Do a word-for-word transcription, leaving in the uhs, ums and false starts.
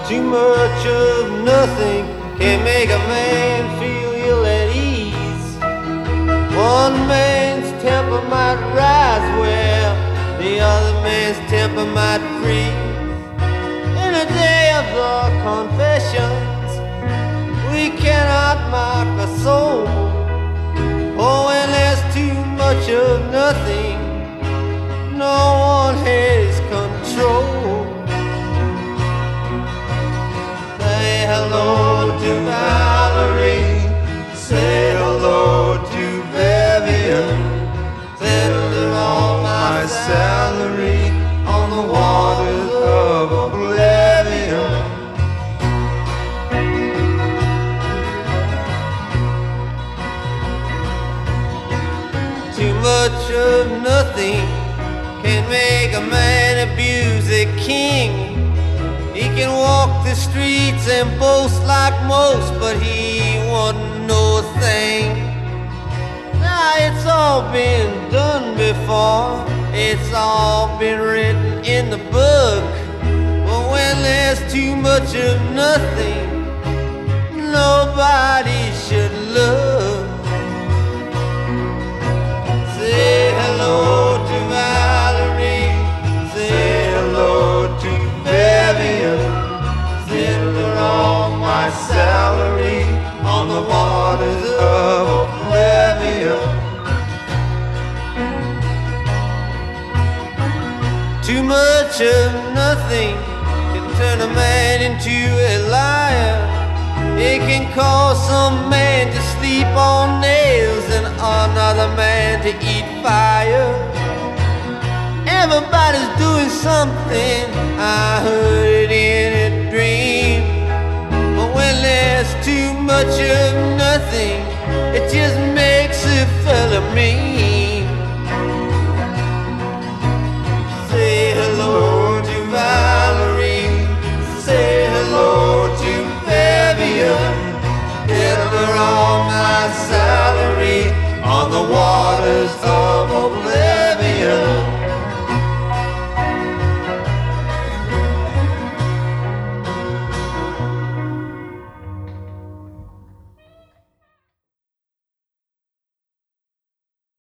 Too much of nothing can make a man feel ill at ease. One man's temper might rise well, the other man's temper might freeze. In a day of the confessions, we cannot mark a soul. Oh, when there's too much of nothing, no one has control. Say hello to Valerie, say hello to Vivian. Send all my salary on the waters of oblivion. Too much of nothing can make a man abuse a king. He can walk the streets and boast like most, but he wouldn't know a thing. Now it's all been done before, it's all been written in the book. But when there's too much of nothing, nobody should look. Say hello to Valerie, say hello to Vivian. Send her all my salary on the waters of oblivion. Too much of nothing can turn a man into a liar. It can cause some man to sleep on nails and another man to eat fire. Everybody's doing something, I heard it in a dream. But when there's too much of nothing, it just makes a fella mean. Say hello to Valerie, say hello to Vivian. Give her all my salary on the waters of